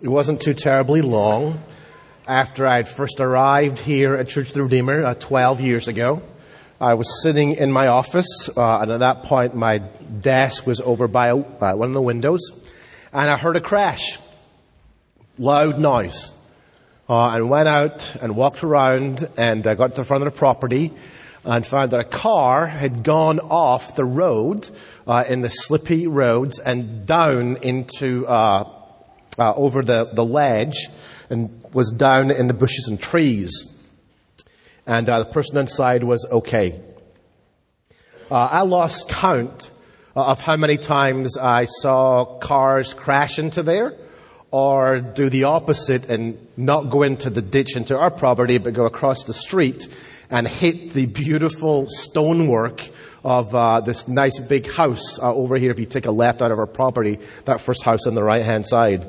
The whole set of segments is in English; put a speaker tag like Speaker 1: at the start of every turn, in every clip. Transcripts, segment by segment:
Speaker 1: It wasn't too terribly long after I'd first arrived here at Church of the Redeemer 12 years ago. I was sitting in my office, and at that point my desk was over by one of the windows, and I heard a crash. Loud noise. And went out and walked around and got to the front of the property and found that a car had gone off the road in the slippy roads and down into over the ledge and was down in the bushes and trees. And the person inside was okay. I lost count of how many times I saw cars crash into there or do the opposite and not go into the ditch into our property but go across the street and hit the beautiful stonework of this nice big house over here. If you take a left out of our property, that first house on the right-hand side.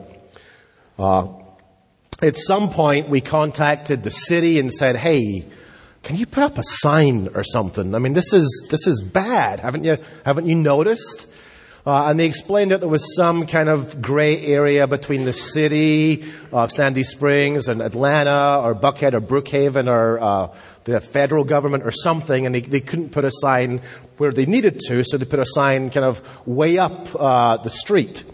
Speaker 1: At some point, we contacted the city and said, "Hey, can you put up a sign or something? I mean, this is bad. Haven't you noticed?" And they explained that there was some kind of gray area between the city of Sandy Springs and Atlanta or Buckhead or Brookhaven or the federal government or something, and they couldn't put a sign where they needed to, so they put a sign kind of way up the street.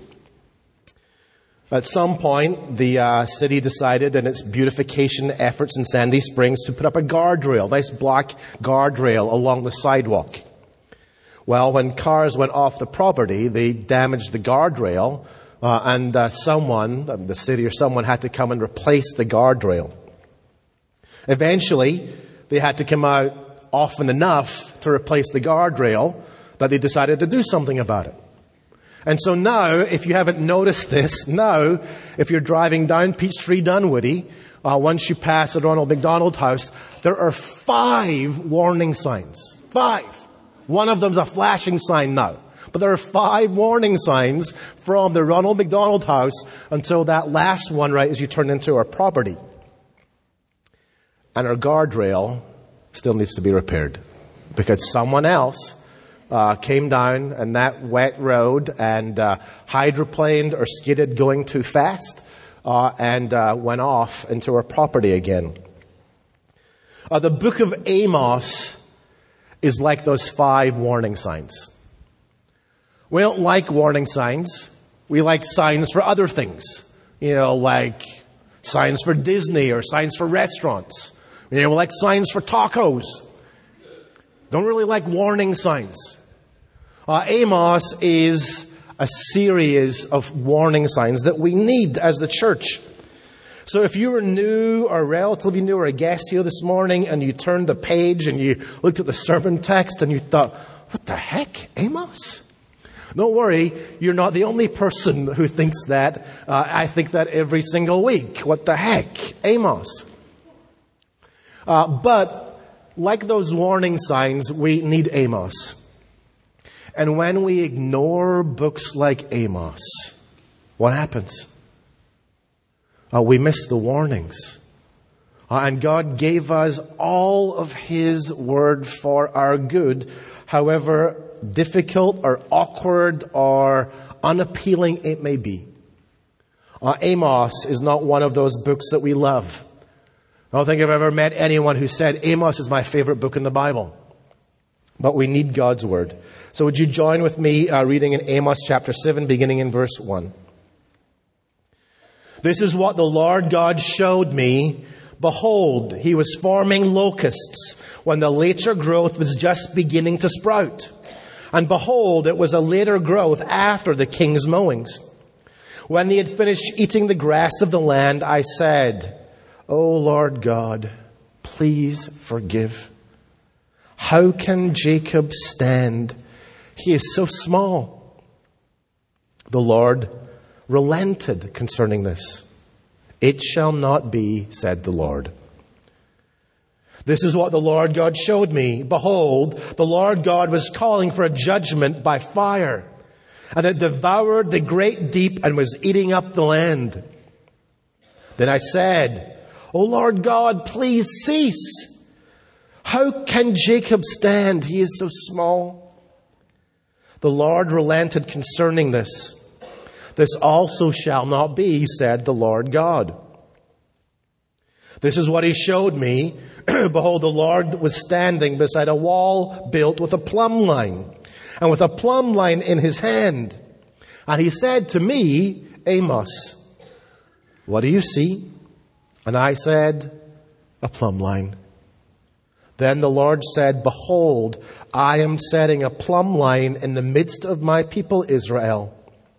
Speaker 1: At some point, the city decided in its beautification efforts in Sandy Springs to put up a guardrail, nice black guardrail along the sidewalk. Well, when cars went off the property, they damaged the guardrail, and someone, the city or someone, had to come and replace the guardrail. Eventually, they had to come out often enough to replace the guardrail that they decided to do something about it. And so now, if you haven't noticed this, now, if you're driving down Peachtree Dunwoody, once you pass the Ronald McDonald House, there are 5 warning signs. 5. One of them's a flashing sign now. But there are 5 warning signs from the Ronald McDonald House until that last one, right, as you turn into our property. And our guardrail still needs to be repaired because someone else came down on that wet road and hydroplaned or skidded going too fast and went off into our property again. The book of Amos is like those 5 warning signs. We don't like warning signs. We like signs for other things. Like signs for Disney or signs for restaurants. We like signs for tacos. Don't really like warning signs. Amos is a series of warning signs that we need as the church. So if you were new or relatively new or a guest here this morning and you turned the page and you looked at the sermon text and you thought, what the heck, Amos? Don't worry, you're not the only person who thinks that. I think that every single week. What the heck, Amos? But like those warning signs, we need Amos. And when we ignore books like Amos, what happens? We miss the warnings. And God gave us all of His word for our good, however difficult or awkward or unappealing it may be. Amos is not one of those books that we love. I don't think I've ever met anyone who said, Amos is my favorite book in the Bible. But we need God's word. So would you join with me reading in Amos chapter 7, beginning in verse 1. This is what the Lord God showed me. Behold, He was forming locusts when the later growth was just beginning to sprout. And behold, it was a later growth after the king's mowings. When they had finished eating the grass of the land, I said, O Lord God, please forgive. How can Jacob stand? He is so small. The Lord relented concerning this. It shall not be, said the Lord. This is what the Lord God showed me. Behold, the Lord God was calling for a judgment by fire, and it devoured the great deep and was eating up the land. Then I said, O Lord God, please cease. How can Jacob stand? He is so small. The Lord relented concerning this. This also shall not be, said the Lord God. This is what he showed me. Behold, the Lord was standing beside a wall built with a plumb line, and with a plumb line in his hand. And he said to me, Amos, what do you see? And I said, a plumb line. Then the Lord said, behold, I am setting a plumb line in the midst of my people Israel.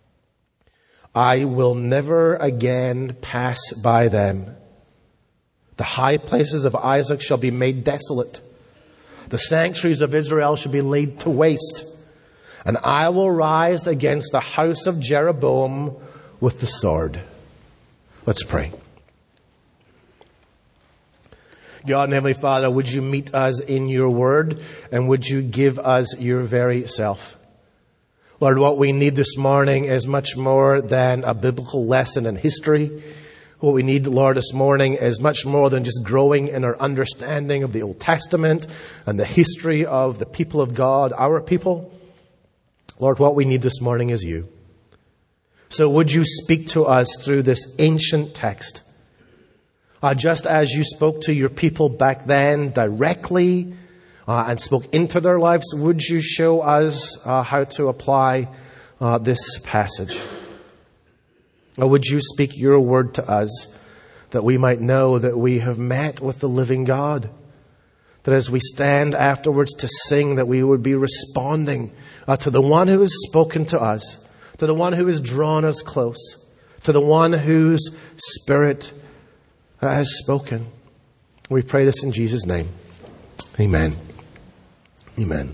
Speaker 1: I will never again pass by them. The high places of Isaac shall be made desolate. The sanctuaries of Israel shall be laid to waste. And I will rise against the house of Jeroboam with the sword. Let's pray. God and Heavenly Father, would you meet us in your word, and would you give us your very self? Lord, what we need this morning is much more than a biblical lesson in history. What we need, Lord, this morning is much more than just growing in our understanding of the Old Testament and the history of the people of God, our people. Lord, what we need this morning is you. So would you speak to us through this ancient text? Just as you spoke to your people back then directly and spoke into their lives, would you show us how to apply this passage? Or would you speak your word to us that we might know that we have met with the living God? That as we stand afterwards to sing, that we would be responding to the one who has spoken to us, to the one who has drawn us close, to the one whose Spirit has spoken. We pray this in Jesus' name. Amen. Amen.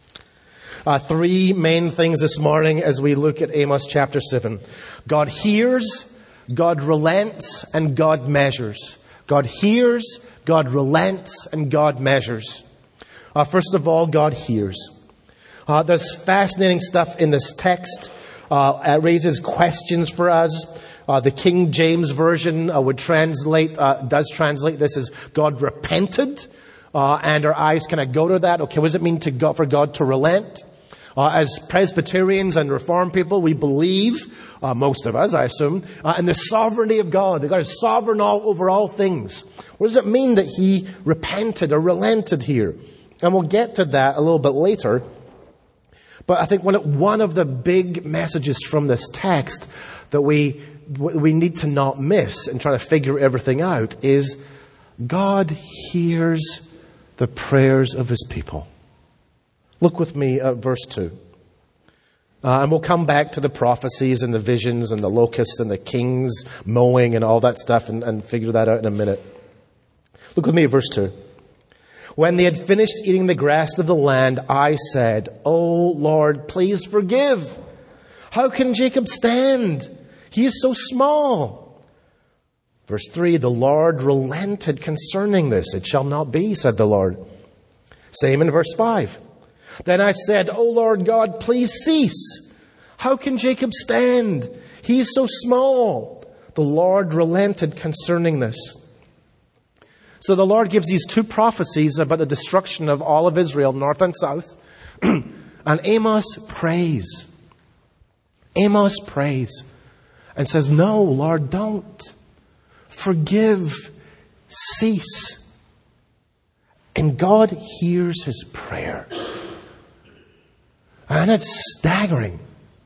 Speaker 1: Three main things this morning as we look at Amos chapter 7. God hears, God relents, and God measures. God hears, God relents, and God measures. First of all, God hears. There's fascinating stuff in this text. It raises questions for us. The King James Version does translate this as God repented. And our eyes kind of go to that. Okay, what does it mean for God to relent? As Presbyterians and Reformed people, we believe, most of us, I assume, in the sovereignty of God. That God is sovereign over all things. What does it mean that He repented or relented here? And we'll get to that a little bit later. But I think one of the big messages from this text that we need to not miss in trying to figure everything out is God hears the prayers of His people. Look with me at verse 2. And we'll come back to the prophecies and the visions and the locusts and the kings mowing and all that stuff and figure that out in a minute. Look with me at verse 2. When they had finished eating the grass of the land, I said, O Lord, please forgive. How can Jacob stand? He is so small. Verse 3, the Lord relented concerning this. It shall not be, said the Lord. Same in verse 5. Then I said, O Lord God, please cease. How can Jacob stand? He is so small. The Lord relented concerning this. So the Lord gives these two prophecies about the destruction of all of Israel, north and south. And Amos prays. Amos prays and says, no, Lord, don't. Forgive. Cease. And God hears his prayer. And it's staggering.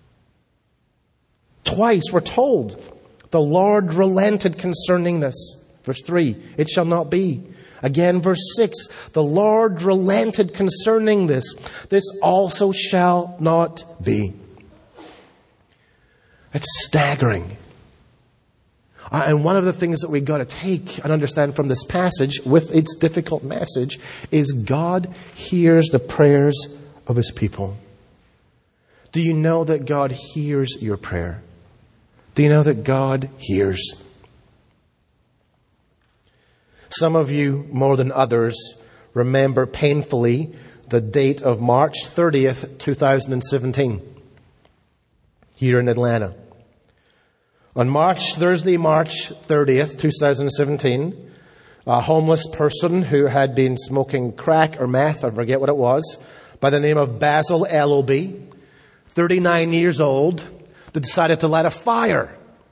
Speaker 1: Twice we're told the Lord relented concerning this. Verse 3, it shall not be. Again, verse 6, the Lord relented concerning this. This also shall not be. It's staggering. And one of the things that we've got to take and understand from this passage, with its difficult message, is God hears the prayers of his people. Do you know that God hears your prayer? Do you know that God hears? Some of you, more than others, remember painfully the date of March 30th, 2017, here in Atlanta. On Thursday, March 30th, 2017, a homeless person who had been smoking crack or meth, I forget what it was, by the name of Basil Eloby, 39 years old, They decided to light a fire.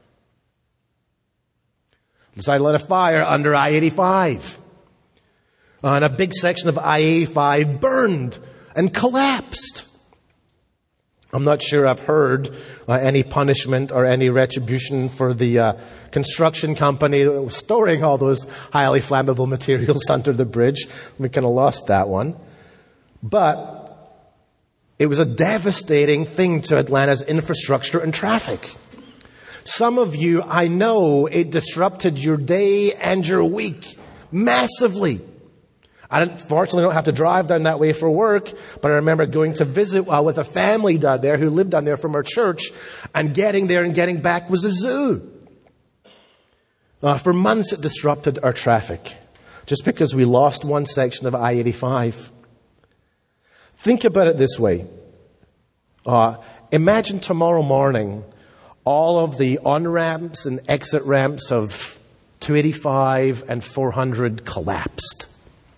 Speaker 1: Decided to light a fire under I-85. And a big section of I-85 burned and collapsed. I'm not sure I've heard any punishment or any retribution for the construction company that was storing all those highly flammable materials under the bridge. We kind of lost that one. But it was a devastating thing to Atlanta's infrastructure and traffic. Some of you, I know, it disrupted your day and your week massively. I unfortunately don't have to drive down that way for work, but I remember going to visit with a family down there who lived down there from our church, and getting there and getting back was a zoo. For months it disrupted our traffic, just because we lost one section of I-85. Think about it this way. Imagine tomorrow morning all of the on-ramps and exit ramps of 285 and 400 collapsed.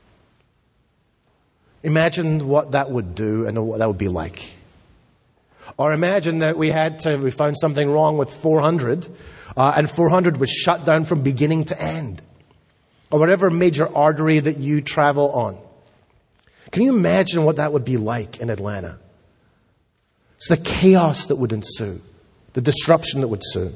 Speaker 1: Imagine what that would do and what that would be like. Or imagine that we found something wrong with 400, and 400 was shut down from beginning to end. Or whatever major artery that you travel on. Can you imagine what that would be like in Atlanta? It's the chaos that would ensue. The disruption that would ensue.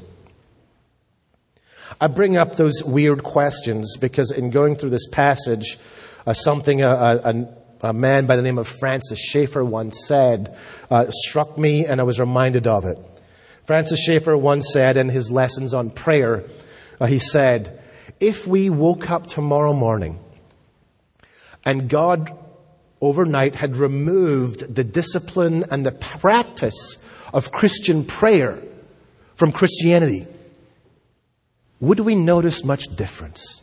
Speaker 1: I bring up those weird questions because in going through this passage, something a man by the name of Francis Schaeffer once said struck me, and I was reminded of it. Francis Schaeffer once said in his lessons on prayer, he said, if we woke up tomorrow morning and God overnight had removed the discipline and the practice of Christian prayer from Christianity, would we notice much difference?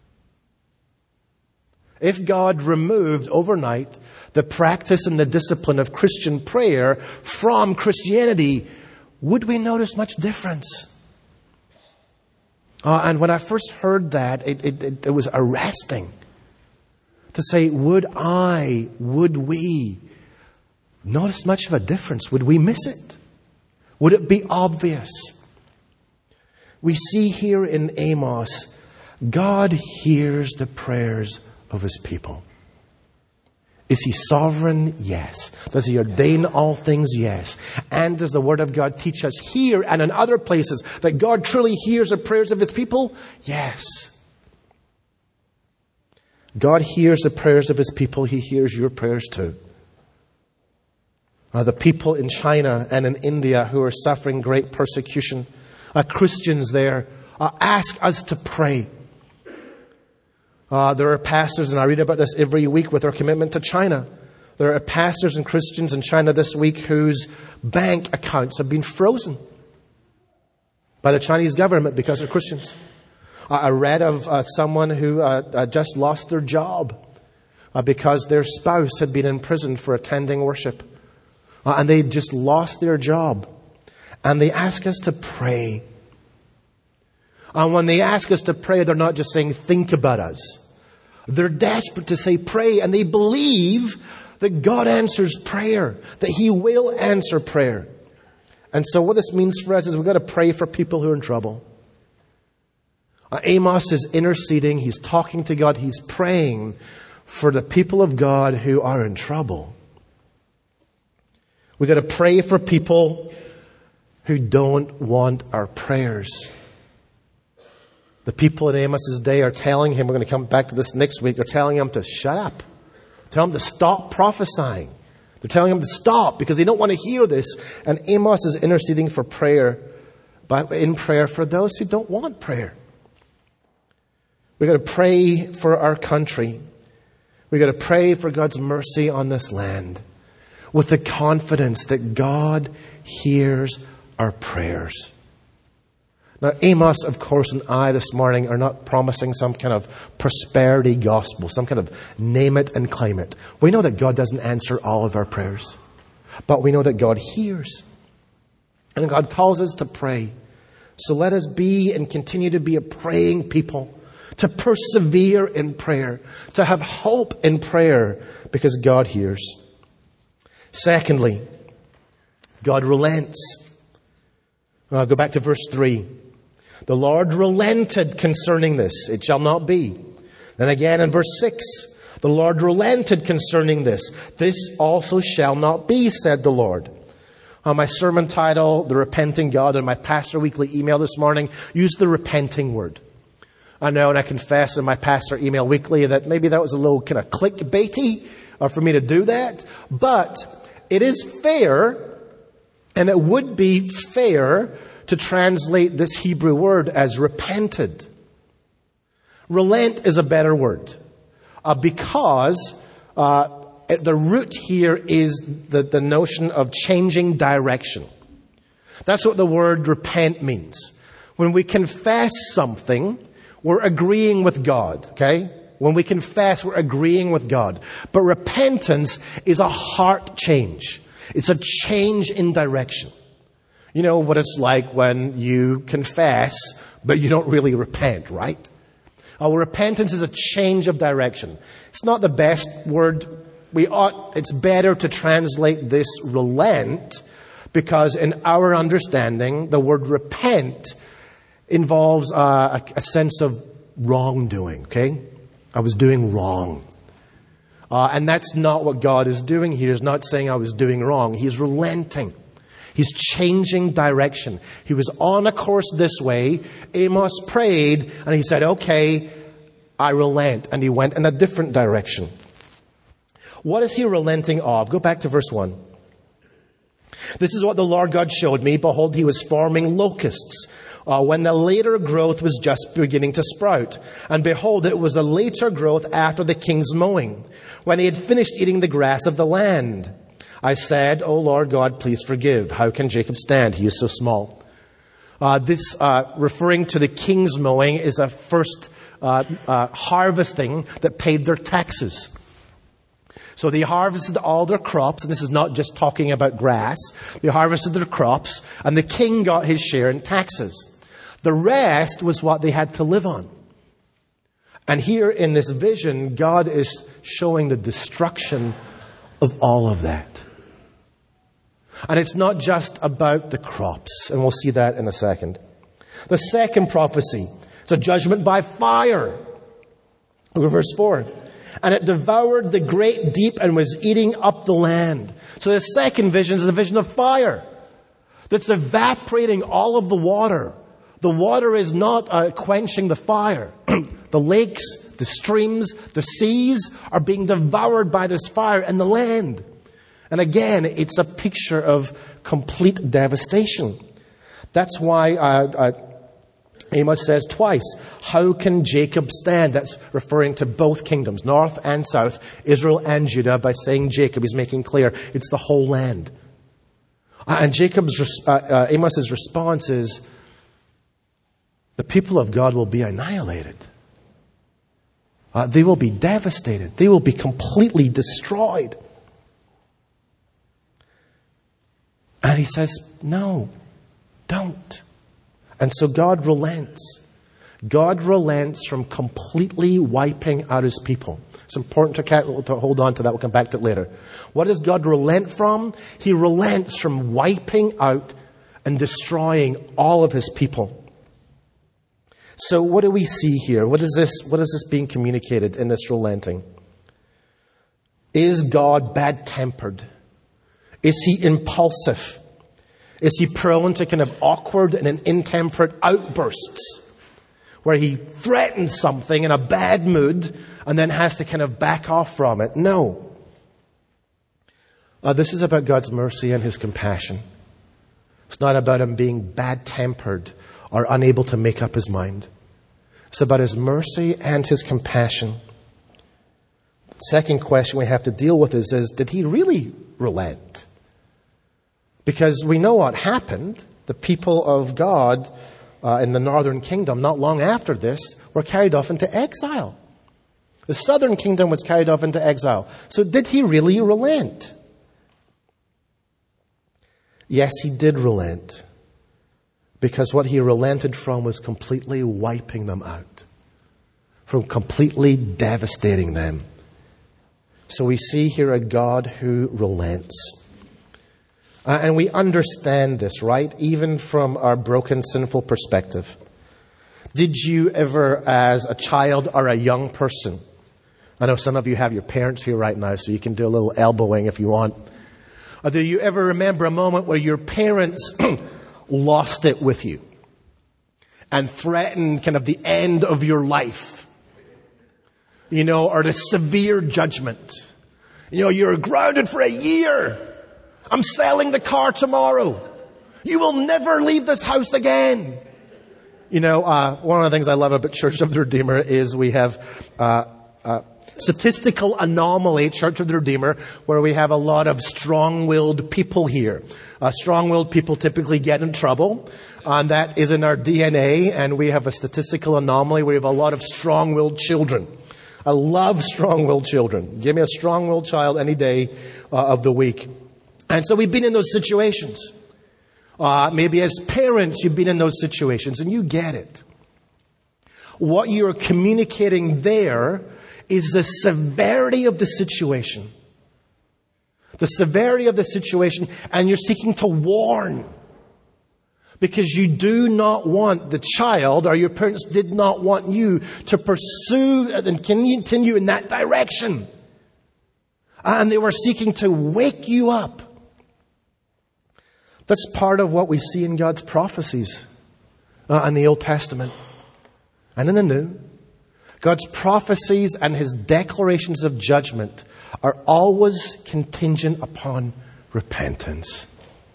Speaker 1: If God removed overnight the practice and the discipline of Christian prayer from Christianity, would we notice much difference? And when I first heard that, it was arresting to say, would we notice much of a difference? Would we miss it? Would it be obvious? We see here in Amos, God hears the prayers of His people. Is He sovereign? Yes. Does He ordain all things? Yes. And does the Word of God teach us here and in other places that God truly hears the prayers of His people? Yes. God hears the prayers of His people. He hears your prayers too. The people in China and in India who are suffering great persecution, Christians there, ask us to pray. There are pastors, and I read about this every week with our commitment to China. There are pastors and Christians in China this week whose bank accounts have been frozen by the Chinese government because they're Christians. I read of someone who just lost their job because their spouse had been imprisoned for attending worship. And they just lost their job. And they ask us to pray. And when they ask us to pray, they're not just saying, think about us. They're desperate to say pray, and they believe that God answers prayer, that He will answer prayer. And so what this means for us is we've got to pray for people who are in trouble. Amos is interceding, he's talking to God, he's praying for the people of God who are in trouble. We've got to pray for people who don't want our prayers. The people in Amos's day are telling him, we're going to come back to this next week, they're telling him to shut up. Tell him to stop prophesying. They're telling him to stop because they don't want to hear this. And Amos is interceding for prayer, in prayer for those who don't want prayer. We've got to pray for our country. We've got to pray for God's mercy on this land with the confidence that God hears our prayers. Now, Amos, of course, and I this morning are not promising some kind of prosperity gospel, some kind of name it and claim it. We know that God doesn't answer all of our prayers, but we know that God hears. And God calls us to pray. So let us be and continue to be a praying people, to persevere in prayer, to have hope in prayer, because God hears. Secondly, God relents. Go back to verse 3. The Lord relented concerning this. It shall not be. Then again in verse 6. The Lord relented concerning this. This also shall not be, said the Lord. My sermon title, The Repenting God, and my Pastor Weekly email this morning used the repenting word. I know, and I confess in my Pastor email weekly that maybe that was a little kind of clickbaity for me to do that. But it is fair, and it would be fair to translate this Hebrew word as repented. Relent is a better word because the root here is the notion of changing direction. That's what the word repent means. When we confess something, we're agreeing with God, okay? When we confess, we're agreeing with God. But repentance is a heart change. It's a change in direction. You know what it's like when you confess, but you don't really repent, right? Repentance is a change of direction. It's not the best word. It's better to translate this relent, because in our understanding, the word repent involves a sense of wrongdoing, okay? I was doing wrong. And that's not what God is doing here. He's not saying I was doing wrong. He's relenting. He's changing direction. He was on a course this way. Amos prayed and he said, okay, I relent. And he went in a different direction. What is he relenting of? Go back to verse 1. This is what the Lord God showed me. Behold, he was forming locusts when the later growth was just beginning to sprout. And behold, it was a later growth after the king's mowing, when he had finished eating the grass of the land. I said, O Lord God, please forgive. How can Jacob stand? He is so small. This referring to the king's mowing is a first harvesting that paid their taxes. So they harvested all their crops, and this is not just talking about grass. They harvested their crops, and the king got his share in taxes. The rest was what they had to live on. And here in this vision, God is showing the destruction of all of that. And it's not just about the crops, and we'll see that in a second. The second prophecy, it's a judgment by fire. Look at verse 4. And it devoured the great deep and was eating up the land. So the second vision is a vision of fire that's evaporating all of the water. The water is not quenching the fire. The lakes, the streams, the seas are being devoured by this fire, and the land. And again, it's a picture of complete devastation. That's why Amos says twice, how can Jacob stand? That's referring to both kingdoms, north and south, Israel and Judah. By saying Jacob, he's making clear it's the whole land. And Amos's response is, the people of God will be annihilated. They will be devastated. They will be completely destroyed. And he says, no, don't. And so God relents. God relents from completely wiping out his people. It's important to hold on to that. We'll come back to it later. What does God relent from? He relents from wiping out and destroying all of his people. So what do we see here? What is this being communicated in this relenting? Is God bad-tempered? Is he impulsive? Is he prone to kind of awkward and intemperate outbursts where he threatens something in a bad mood and then has to kind of back off from it? No. This is about God's mercy and his compassion. It's not about him being bad-tempered or unable to make up his mind. It's about his mercy and his compassion. The second question we have to deal with is did he really relent? Because we know what happened. The people of God in the northern kingdom, not long after this, were carried off into exile. The southern kingdom was carried off into exile. So did he really relent? Yes, he did relent. Because what he relented from was completely wiping them out. From completely devastating them. So we see here a God who relents. And we understand this, right? Even from our broken, sinful perspective. Did you ever, as a child or a young person, I know some of you have your parents here right now, so you can do a little elbowing if you want. Or do you ever remember a moment where your parents lost it with you and threatened kind of the end of your life? Or the severe judgment. You're grounded for a year. I'm selling the car tomorrow. You will never leave this house again. One of the things I love about Church of the Redeemer is we have statistical anomaly, Church of the Redeemer, where we have a lot of strong-willed people here. Strong-willed people typically get in trouble, and that is in our DNA, and we have a statistical anomaly where we have a lot of strong-willed children. I love strong-willed children. Give me a strong-willed child any day of the week. And so we've been in those situations. Maybe as parents, you've been in those situations, and you get it. What you're communicating there is the severity of the situation. The severity of the situation, and you're seeking to warn. Because you do not want the child, or your parents did not want you to pursue and continue in that direction. And they were seeking to wake you up. That's part of what we see in God's prophecies in the Old Testament and in the New. God's prophecies and His declarations of judgment are always contingent upon repentance.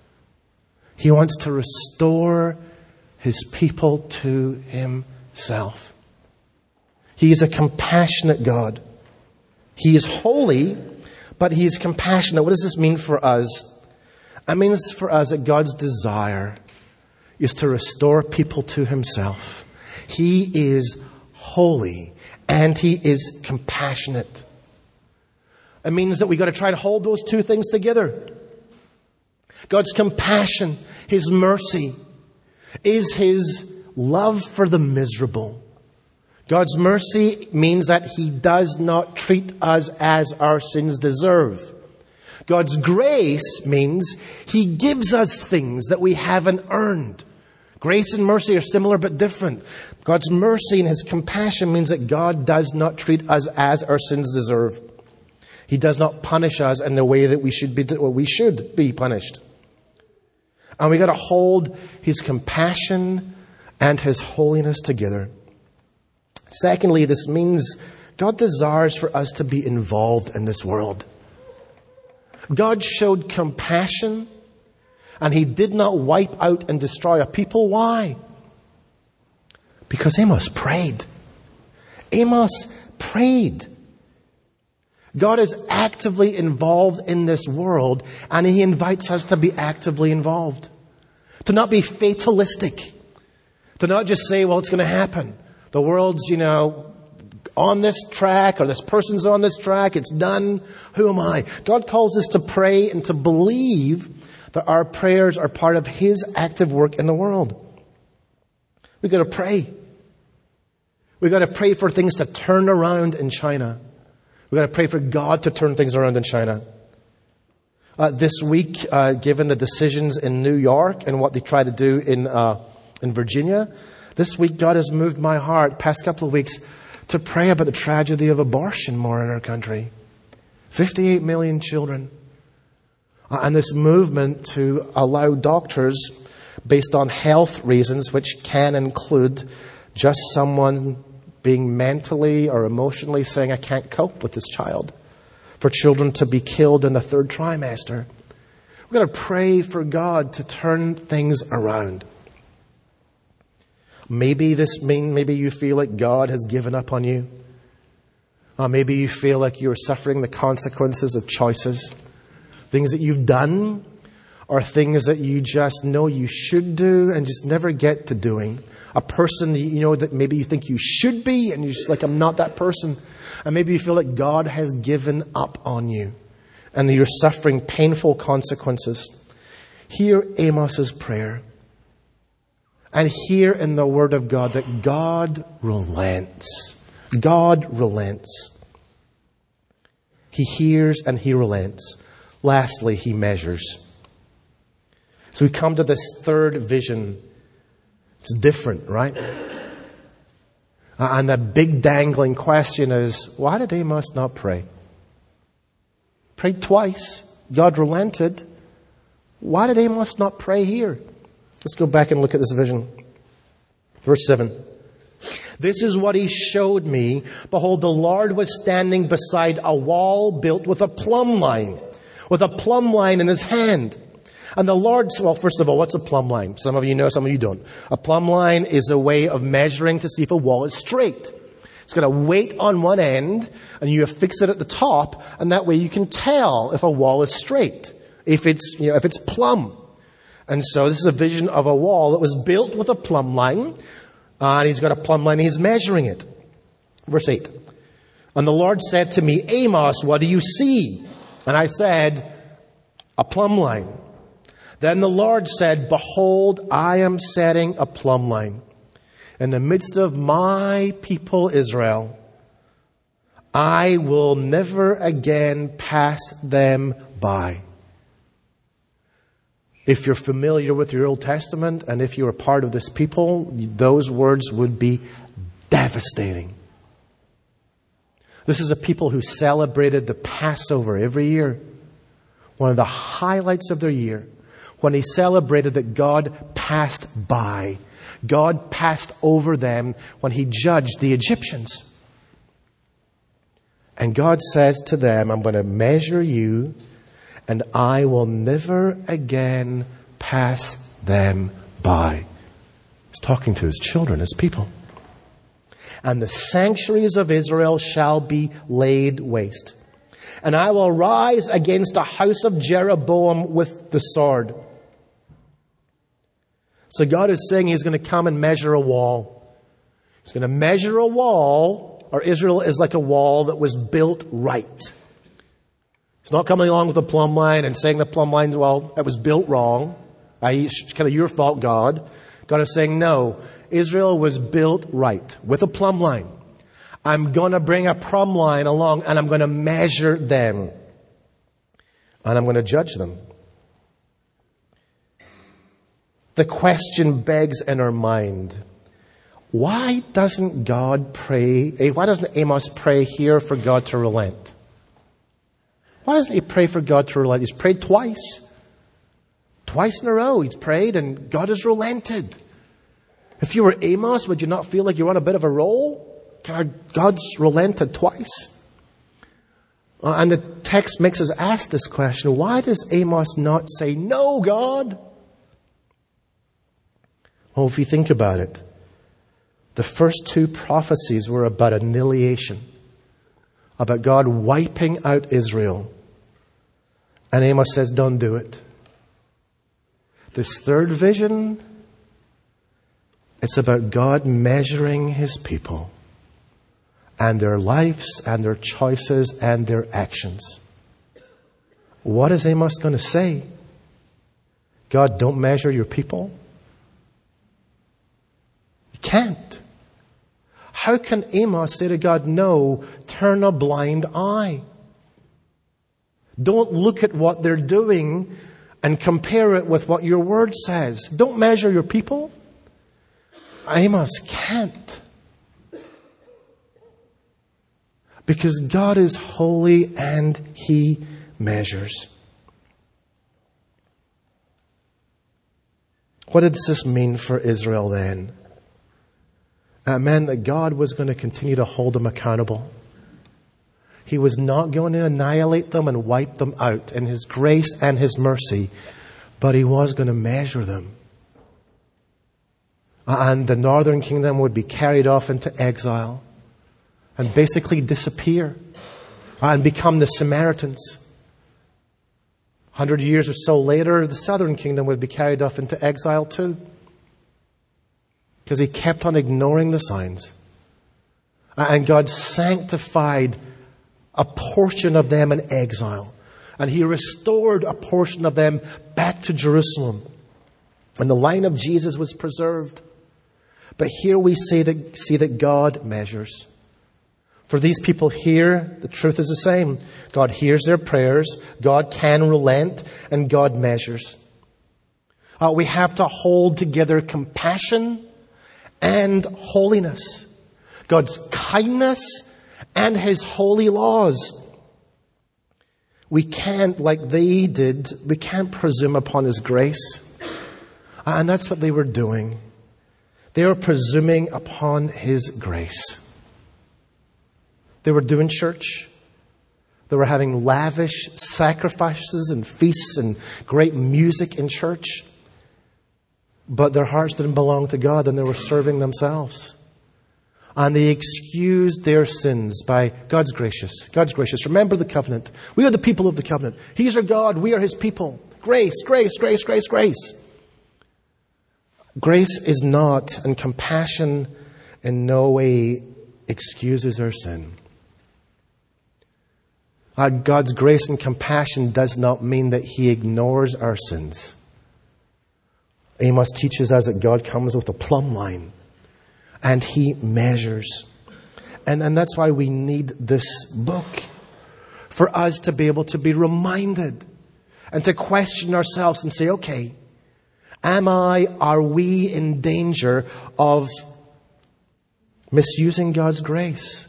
Speaker 1: He wants to restore His people to Himself. He is a compassionate God. He is holy, but He is compassionate. What does this mean for us? It means for us that God's desire is to restore people to Himself. He is holy and He is compassionate. It means that we've got to try to hold those two things together. God's compassion, His mercy, is His love for the miserable. God's mercy means that He does not treat us as our sins deserve. God's grace means He gives us things that we haven't earned. Grace and mercy are similar but different. God's mercy and His compassion means that God does not treat us as our sins deserve. He does not punish us in the way that we should be punished. And we've got to hold His compassion and His holiness together. Secondly, this means God desires for us to be involved in this world. God showed compassion, and He did not wipe out and destroy a people. Why? Because Amos prayed. Amos prayed. God is actively involved in this world, and He invites us to be actively involved. To not be fatalistic. To not just say, well, it's going to happen. The world's, on this track, or this person's on this track. It's done. Who am I? God calls us to pray and to believe that our prayers are part of His active work in the world. We've got to pray. We've got to pray for things to turn around in China. We've got to pray for God to turn things around in China. This week, given the decisions in New York and what they try to do in Virginia, this week God has moved my heart, past couple of weeks, to pray about the tragedy of abortion more in our country. 58 million children. And this movement to allow doctors, based on health reasons, which can include just someone being mentally or emotionally saying, I can't cope with this child, for children to be killed in the third trimester. We've got to pray for God to turn things around. Maybe you feel like God has given up on you. Maybe you feel like you're suffering the consequences of choices. Things that you've done, or things that you just know you should do and just never get to doing. A person that maybe you think you should be, and you're just like, I'm not that person. And maybe you feel like God has given up on you, and you're suffering painful consequences. Hear Amos's prayer. And hear in the Word of God that God relents. God relents. He hears and He relents. Lastly, He measures. So we come to this third vision. It's different, right? And the big dangling question is, why did Amos not pray? Prayed twice. God relented. Why did Amos not pray here? Let's go back and look at this vision. Verse 7. This is what he showed me. Behold, the Lord was standing beside a wall built with a plumb line in his hand. And the Lord, well, first of all, what's a plumb line? Some of you know, some of you don't. A plumb line is a way of measuring to see if a wall is straight. It's got a weight on one end, and you affix it at the top, and that way you can tell if a wall is straight, if it's plumb. And so this is a vision of a wall that was built with a plumb line, and he's got a plumb line, and he's measuring it. Verse 8. And the Lord said to me, Amos, what do you see? And I said, a plumb line. Then the Lord said, behold, I am setting a plumb line in the midst of my people Israel. I will never again pass them by. If you're familiar with your Old Testament, and if you're a part of this people, those words would be devastating. This is a people who celebrated the Passover every year. One of the highlights of their year. When they celebrated that God passed by. God passed over them when he judged the Egyptians. And God says to them, I'm going to measure you, and I will never again pass them by. He's talking to his children, his people. And the sanctuaries of Israel shall be laid waste. And I will rise against the house of Jeroboam with the sword. So God is saying he's going to come and measure a wall. He's going to measure a wall, or Israel is like a wall that was built right. He's not coming along with a plumb line and saying the plumb line, well, it was built wrong. It's kind of your fault, God. God is saying, no, Israel was built right with a plumb line. I'm going to bring a plumb line along and I'm going to measure them. And I'm going to judge them. The question begs in our mind, why doesn't God pray? Why doesn't Amos pray here for God to relent? Why doesn't he pray for God to relent? He's prayed twice. Twice in a row he's prayed and God has relented. If you were Amos, would you not feel like you're on a bit of a roll? God's relented twice. And the text makes us ask this question, why does Amos not say, no, God? Well, if you think about it, the first two prophecies were about annihilation, about God wiping out Israel. And Amos says, don't do it. This third vision, it's about God measuring his people and their lives and their choices and their actions. What is Amos going to say? God, don't measure your people? You can't. How can Amos say to God, no, turn a blind eye? Don't look at what they're doing and compare it with what your word says. Don't measure your people. Amos can't. Because God is holy and he measures. What did this mean for Israel then? It meant that God was going to continue to hold them accountable. He was not going to annihilate them and wipe them out in his grace and his mercy, but he was going to measure them. And the northern kingdom would be carried off into exile and basically disappear and become the Samaritans. 100 years or so later, the southern kingdom would be carried off into exile too. Because he kept on ignoring the signs. And God sanctified a portion of them in exile. And he restored a portion of them back to Jerusalem. And the line of Jesus was preserved. But here we see that God measures. For these people here, the truth is the same. God hears their prayers. God can relent. And God measures. We have to hold together compassion and holiness. God's kindness and His holy laws. We can't, like they did, we can't presume upon His grace. And that's what they were doing. They were presuming upon His grace. They were doing church. They were having lavish sacrifices and feasts and great music in church. But their hearts didn't belong to God, and they were serving themselves. And they excused their sins by God's gracious. God's gracious. Remember the covenant. We are the people of the covenant. He's our God. We are His people. Grace, grace, grace, grace, grace. Grace is not, and compassion in no way excuses our sin. God's grace and compassion does not mean that He ignores our sins. Amos teaches us that God comes with a plumb line and He measures. And that's why we need this book, for us to be able to be reminded and to question ourselves and say, okay, are we in danger of misusing God's grace?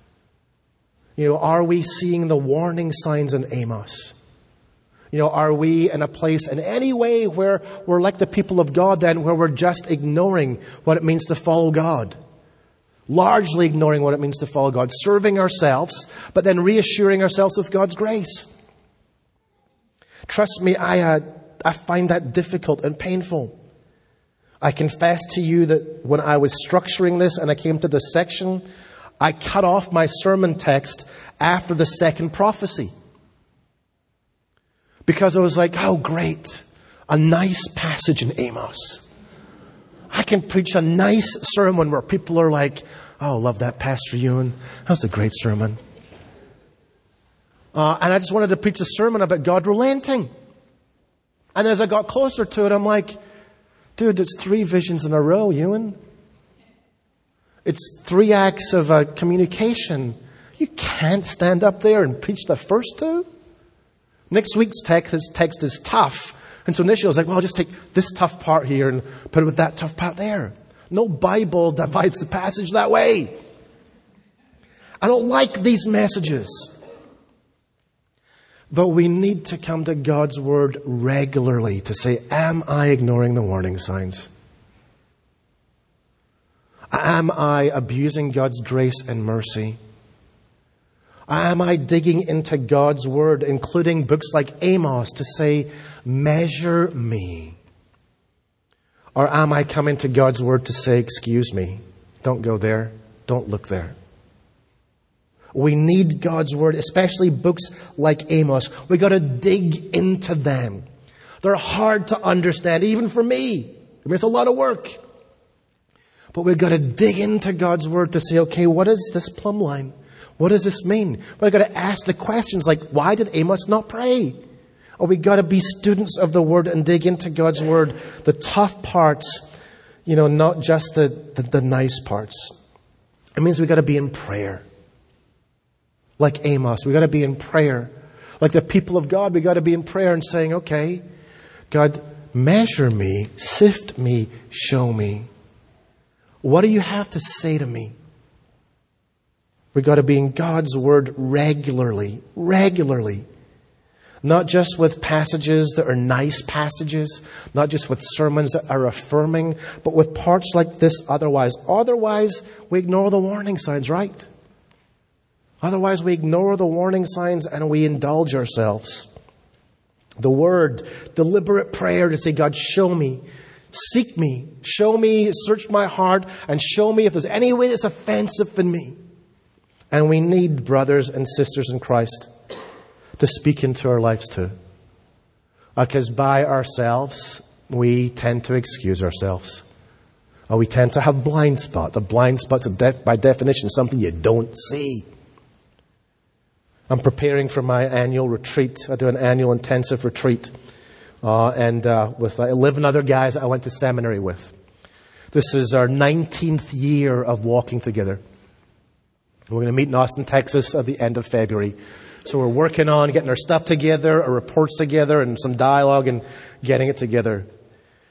Speaker 1: Are we seeing the warning signs in Amos? Are we in a place in any way where we're like the people of God then, where we're just ignoring what it means to follow God? Largely ignoring what it means to follow God, serving ourselves, but then reassuring ourselves with God's grace. Trust me, I find that difficult and painful. I confess to you that when I was structuring this and I came to this section, I cut off my sermon text after the second prophecy. Because I was like, oh great, a nice passage in Amos. I can preach a nice sermon where people are like, oh, love that, Pastor Ewan. That was a great sermon. And I just wanted to preach a sermon about God relenting. And as I got closer to it, I'm like, dude, it's 3 visions in a row, Ewan. It's 3 acts of communication. You can't stand up there and preach the first 2. Next week's text is tough. And so initially I was like, well, I'll just take this tough part here and put it with that tough part there. No Bible divides the passage that way. I don't like these messages. But we need to come to God's Word regularly to say, am I ignoring the warning signs? Am I abusing God's grace and mercy? Am I digging into God's Word, including books like Amos, to say, measure me? Or am I coming to God's Word to say, excuse me, don't go there, don't look there? We need God's Word, especially books like Amos. We've got to dig into them. They're hard to understand, even for me. I mean, it's a lot of work. But we've got to dig into God's Word to say, okay, what is this plumb line? What does this mean? We've got to ask the questions like, why did Amos not pray? Or we've got to be students of the Word and dig into God's Word, the tough parts, not just the nice parts. It means we've got to be in prayer. Like Amos, we've got to be in prayer. Like the people of God, we've got to be in prayer and saying, okay, God, measure me, sift me, show me. What do you have to say to me? We've got to be in God's Word regularly. Not just with passages that are nice passages, not just with sermons that are affirming, but with parts like this otherwise. Otherwise, we ignore the warning signs, right? Otherwise, we ignore the warning signs and we indulge ourselves. The Word, deliberate prayer to say, God, show me, seek me, show me, search my heart, and show me if there's any way that's offensive in me. And we need brothers and sisters in Christ to speak into our lives too. Because by ourselves, we tend to excuse ourselves. Or we tend to have blind spot. The blind spot's by definition something you don't see. I'm preparing for my annual retreat. I do an annual intensive retreat. And with 11 other guys I went to seminary with. This is our 19th year of walking together. We're going to meet in Austin, Texas at the end of February. So we're working on getting our stuff together, our reports together, and some dialogue and getting it together.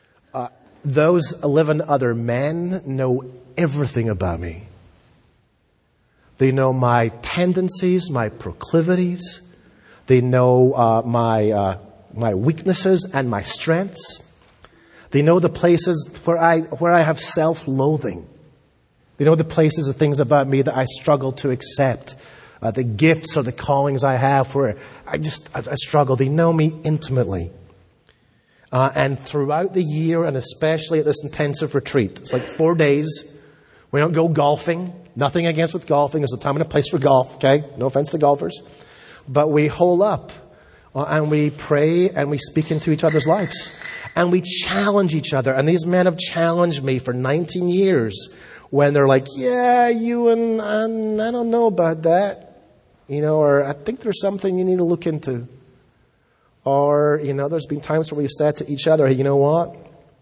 Speaker 1: those 11 other men know everything about me. They know my tendencies, my proclivities. They know my weaknesses and my strengths. They know the places where I have self-loathing. They know the places, the things about me that I struggle to accept. The gifts or the callings I have where I struggle. They know me intimately. And throughout the year, and especially at this intensive retreat, it's like 4 days. We don't go golfing. Nothing against with golfing. There's a time and a place for golf, okay? No offense to golfers. But we hole up and we pray and we speak into each other's lives. And we challenge each other. And these men have challenged me for 19 years when they're like, yeah, you and I don't know about that. Or I think there's something you need to look into. Or, there's been times where we've said to each other, hey, you know what?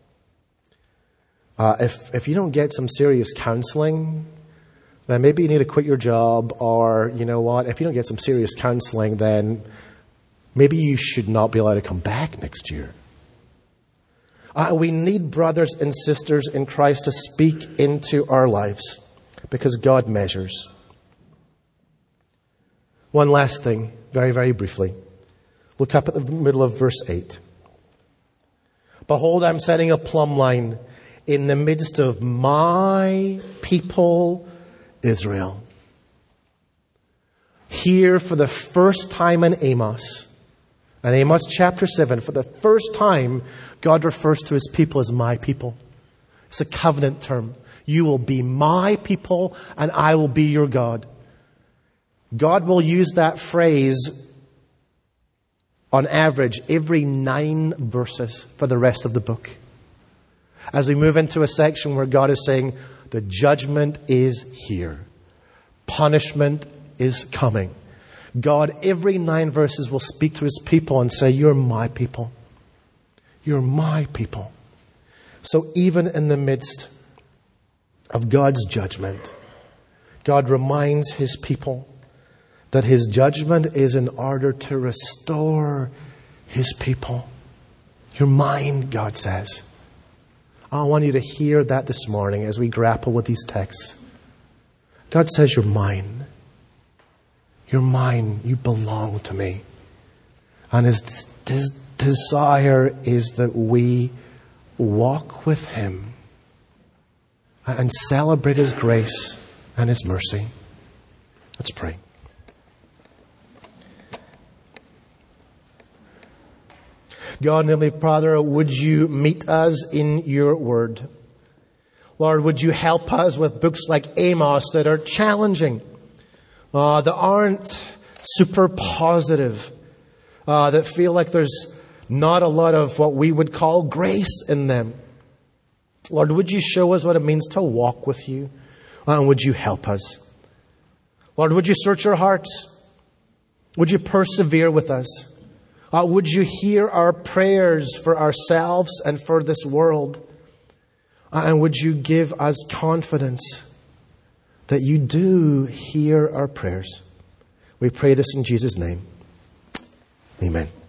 Speaker 1: If you don't get some serious counseling, then maybe you need to quit your job. Or, you know what? If you don't get some serious counseling, then maybe you should not be allowed to come back next year. We need brothers and sisters in Christ to speak into our lives because God measures. One last thing, very, very briefly. Look up at the middle of verse 8. Behold, I'm setting a plumb line in the midst of my people, Israel. Here for the first time in Amos chapter 7, for the first time, God refers to His people as my people. It's a covenant term. You will be my people and I will be your God. God will use that phrase on average every 9 verses for the rest of the book. As we move into a section where God is saying, the judgment is here. Punishment is coming. God, every 9 verses, will speak to His people and say, you're my people. You're my people. So even in the midst of God's judgment, God reminds His people that His judgment is in order to restore His people. You're mine, God says. I want you to hear that this morning as we grapple with these texts. God says, you're mine. You're mine. You belong to me. And His desire is that we walk with Him and celebrate His grace and His mercy. Let's pray. God and Heavenly Father, would you meet us in your word? Lord, would you help us with books like Amos that are challenging, that aren't super positive, that feel like there's not a lot of what we would call grace in them. Lord, would you show us what it means to walk with you? And would you help us? Lord, would you search our hearts? Would you persevere with us? Would you hear our prayers for ourselves and for this world? And would you give us confidence that you do hear our prayers? We pray this in Jesus' name. Amen.